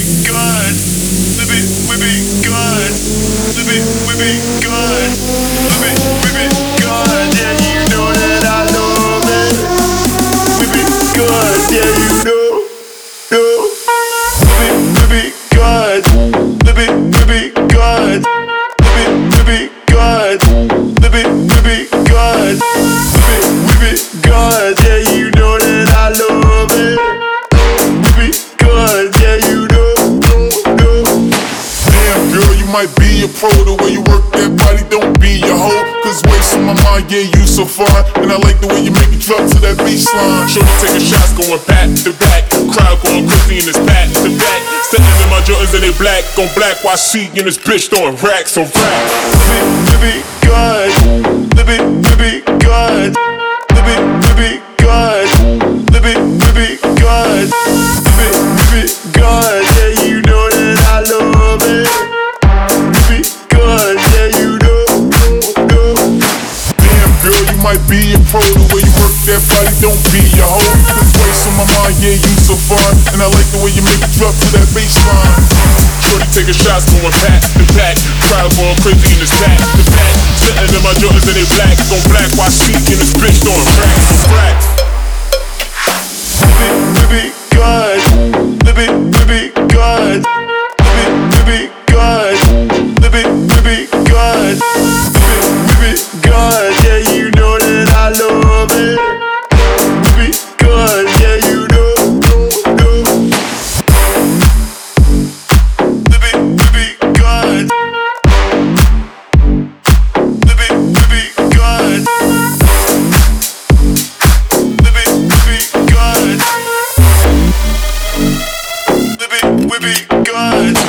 good. We be good. We be good. We be good. Yeah, you know that I love it. We be good. Yeah, you know. We be good. We be good. We be good. We be good. We be good. Yeah, you know that I love it. We be good. Yeah, you know. Damn girl, you might be a pro. The way you work that body, don't be a hoe. Cause waist on my mind, yeah, you so fine. And I like the way you make it drop to that baseline. Shorty taking shots, going back to back. Crowd going crazy in this back to back. Sitting in my Jordans and they black on black. While she in this bitch throwing racks on racks. We be good. We be good. We be good. We be good. We be good. Yeah, you know that I love it. We be good. Yeah, you know. Damn girl, you might be a pro. The way you work that body, don't be a hoe. Cause waist on my mind, yeah, you so fine. And I like the way you make it drop to that baseline. Shorty taking shots, going back to back. Crowd going crazy in this back to back. Sitting in my Jordans and they black on black. While she in this bitch throwing racks on racks. We be good. We be good. We be good. We be good. We be good. Yeah, you know that I love it. We be good. Yeah, you know. We be good. We be good. We be good. We be good.